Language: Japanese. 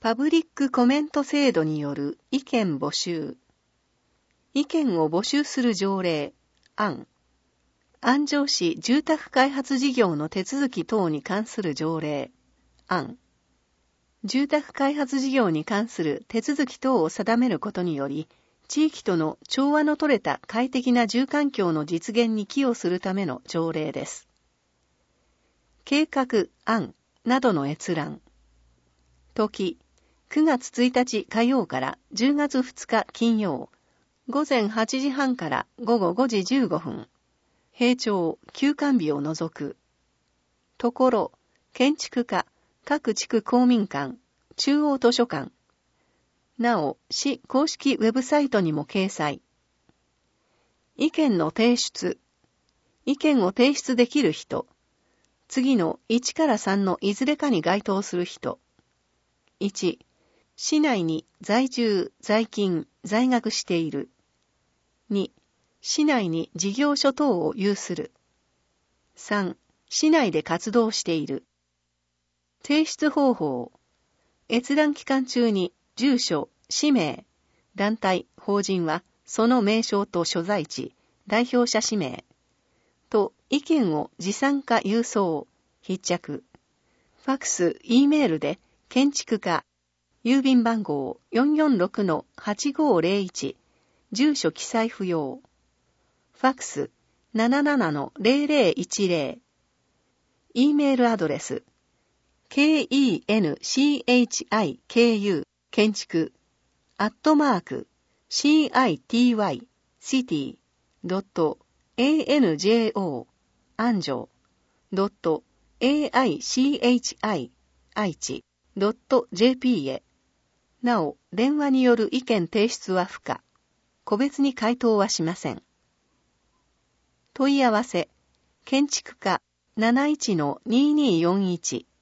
パブリックコメント制度による意見募集。意見を募集する条例、案。安城市住宅開発事業の手続き等に関する条例、案。住宅開発事業に関する手続き等を定めることにより、地域との調和の取れた快適な住環境の実現に寄与するための条例です。計画、案などの閲覧。時、9月1日火曜から10月2日金曜、午前8時半から午後5時15分。平町、休館日を除く。ところ、建築課、各地区公民館、中央図書館。なお、市公式ウェブサイトにも掲載。意見の提出。意見を提出できる人。次の1から3のいずれかに該当する人。1、市内に在住、在勤、在学している。2、市内に事業所等を有する。3、市内で活動している。提出方法。閲覧期間中に住所、氏名、団体、法人はその名称と所在地、代表者氏名と意見を持参か郵送、筆着、ファクス、Eメールで建築課、郵便番号 446-8501、住所記載不要。ファクス 77-0010。Eメールアドレス kenchiku 建築@city.anjo 安城 .aichi 愛知 .jp へ。なお、電話による意見提出は不可。個別に回答はしません。問い合わせ、建築課 71-2241